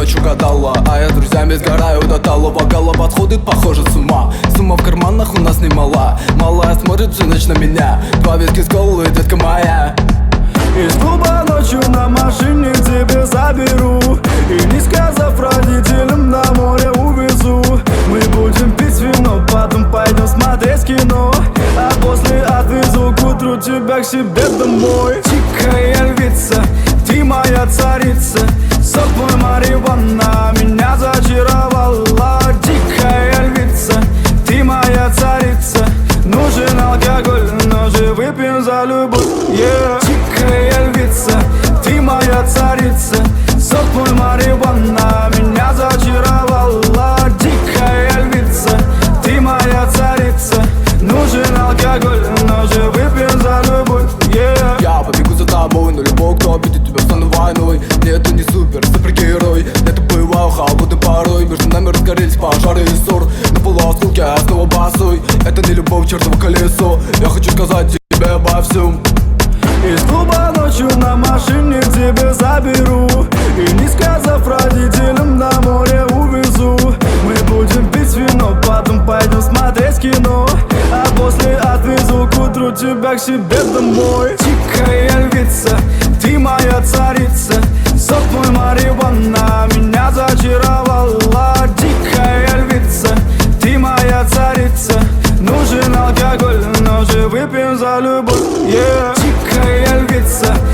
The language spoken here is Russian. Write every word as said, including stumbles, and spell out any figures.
ночь угадала, а я с друзьями сгораю до талого. Голова сходит, похоже, с ума. Сумма в карманах у нас немала. Малая смотрит всю ночь на меня. Два виски с колой, детка моя. Из клуба ночью на машине к тебе заберу, и не сказав родителям, на море увезу. Мы будем пить вино, потом пойдем смотреть кино, а после отвезу к утру тебя к себе домой. Дикая львица, ты моя царица, сок твой марихуана меня зачаровала. Дикая львица, ты моя царица, нужен алкоголь, но же выпьем за любовь, yeah. Дикая львица, ты моя царица, сок твой марихуана меня зачаровала. Дикая львица, ты моя царица, нужен алкоголь, но же выпьем за любовь, yeah. Я побегу за тобой, но любой, кто обидит тебя, стану войной. Нет, ты не супер, супергерой. Это бываю холодной порой. Между нами разгорелись пожары и ссор. На полуосколке я снова босой. Это не любовь, чертово колесо. Я хочу сказать тебе обо всем. Из клуба ночью на машине к тебе заберу, и не сказав родителям, на море увезу. Мы будем пить вино, потом пойдем смотреть кино, а после отвезу к утру тебя к себе домой. Дикая львица, ты моя царица, сок твой марихуана меня зачаровала. Дикая львица, ты моя царица, нужен алкоголь, но же выпьем за любовь, yeah. Дикая львица,